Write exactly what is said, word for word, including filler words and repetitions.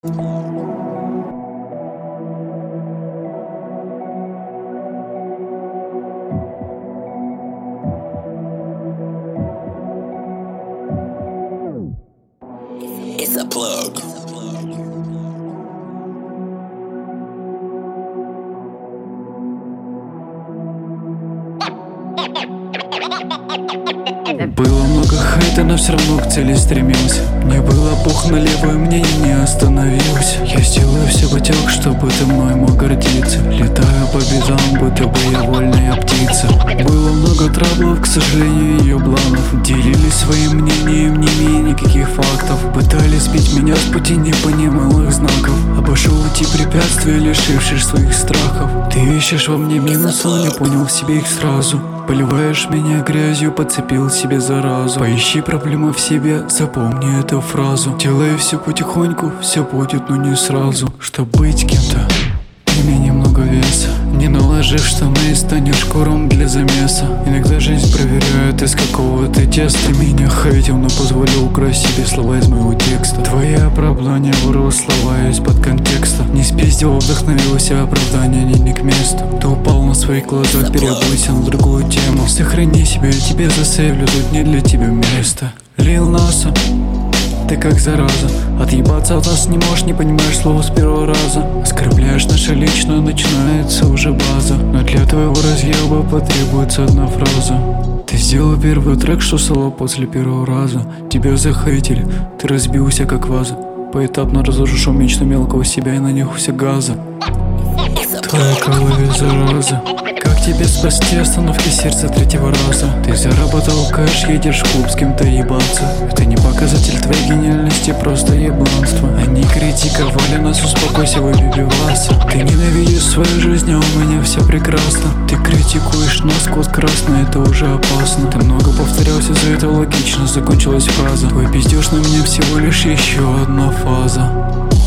It's a plug. Было много хейта, но все равно к цели стремился. Мне было пух на левое мнение, не остановился. Я сделаю все потек, чтобы ты мной мог гордиться. Летаю по бедам, будто бы я вольная птица. Было много траблов, к сожалению, ее планов. Делились своим мнением, не имея никаких фактов. Пытались сбить меня с пути, не понимал их знаков. Обошел эти препятствия, лишившись своих страхов. Ты ищешь во мне минусы, но не понял в себе их сразу. Поливаешь меня грязью, подцепил себе заразу. Поищи проблемы в себе, запомни эту фразу. Делай все потихоньку, все будет, но не сразу. Чтоб быть кем-то, имей немного веса. Не наложив штаны, станешь куром для замеса. Иногда жизнь проверяет, из какого ты теста. Меня хейтил, но позволил украсть себе слова из моего текста. Твои оправдания вырвал слова из-под контекста. Не спиздил, вдохновился, оправдания не, не к месту. Ты упал на своих глазах, переобулся на другую тему. Сохрани себя, я тебе засейвлю, тут не для тебя место. Лил Наса, ты как зараза. Отъебаться от нас не можешь, не понимаешь слова с первого раза. Оскорбляешь наше личное, начинается уже база. Но для твоего разъеба потребуется одна фраза. Ты сделал первый трек, что соло после первого раза. Тебя захейтили, ты разбился как ваза. Поэтапно разрушил мечту мелкого себя и на них все газа. Твоя голове зараза. Как тебе спасти остановки сердца третьего раза? Ты заработал кэш, едешь в клуб с кем-то ебаться. Это не показатель твоей гениальности, просто ебланство. Они критиковали нас, успокойся, выпей пиваса. Ты ненавидишь свою жизнь, а у меня все прекрасно. Ты критикуешь нас, код красный, это уже опасно. Ты много повторялся, за это логично закончилась фраза. Твой пиздеж на меня всего лишь еще одна фаза.